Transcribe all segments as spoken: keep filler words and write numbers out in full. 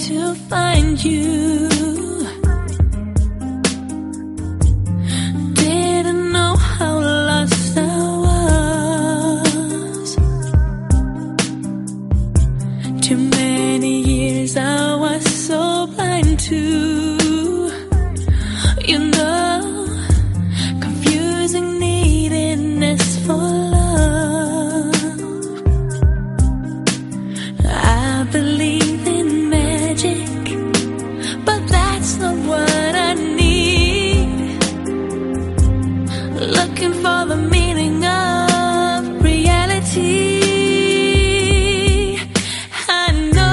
to find you. Didn't know how lost I was. Too many years I was so blind to, you know, confusing neediness for love. I believe in magic, but that's not what I need. Looking for the meaning of reality. I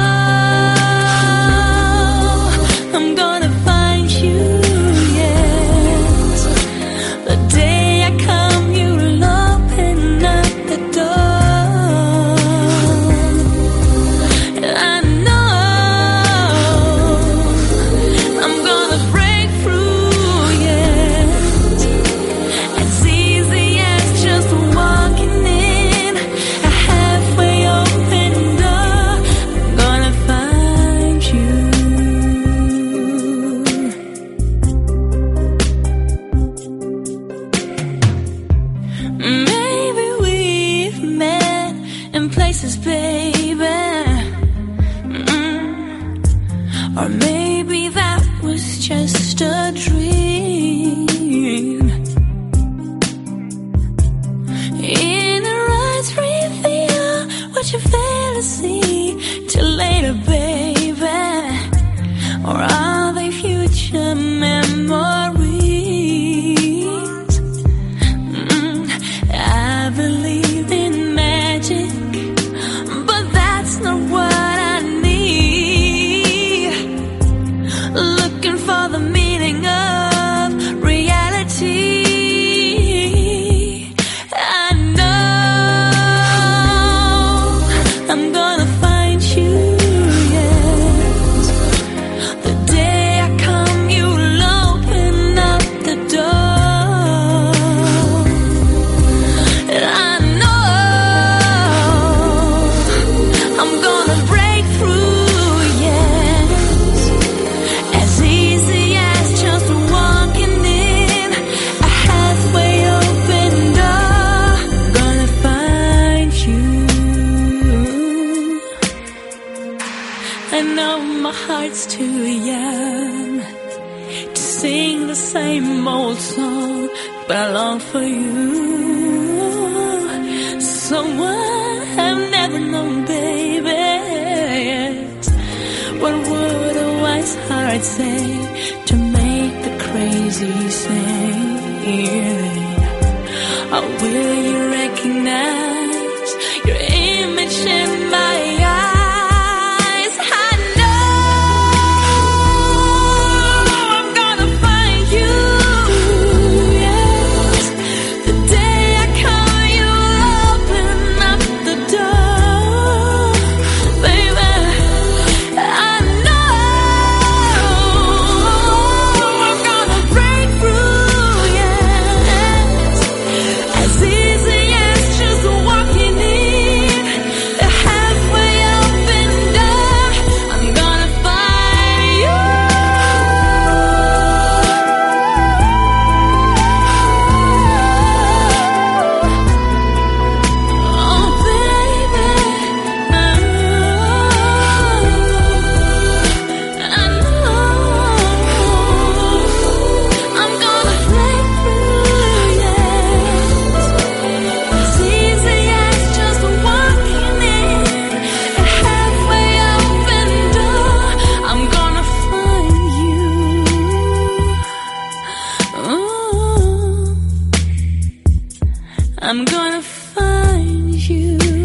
know I'm gonna find you, yes. The day I come, you'll open up the door. I know I'm gonna break through, yes. As easy as just walking in a halfway open door. I'm gonna find you. Maybe we've met in places, baby. Mm. Or maybe that was just a dream. In our eyes reveal what you fail to see till later, baby. Or are they future memories? Mm, I believe in magic, but that's not what I need. Looking for the meaning of reality. I know I'm gonna find you, yes. The day I come, you'll open up the door. I know I'm gonna break through, yes. As easy as just walking in a halfway open door. Gonna find you. I know my heart's too young to sing the same old song, but I long for you. Someone I've never known, baby. Yes. What would a wise heart say to make the crazy sing? Or will you recognize your image in my eyes? I know I'm gonna find you, yes. The day I come, you'll open up the door, baby. I know I'm gonna break through, yes. As easy as just walking in a halfway open door. I'm gonna find you. Oh, baby, I know I'm gonna break through, yes. As easy as just walking in a halfway open door. I'm gonna find you. Ooh. I'm gonna find you.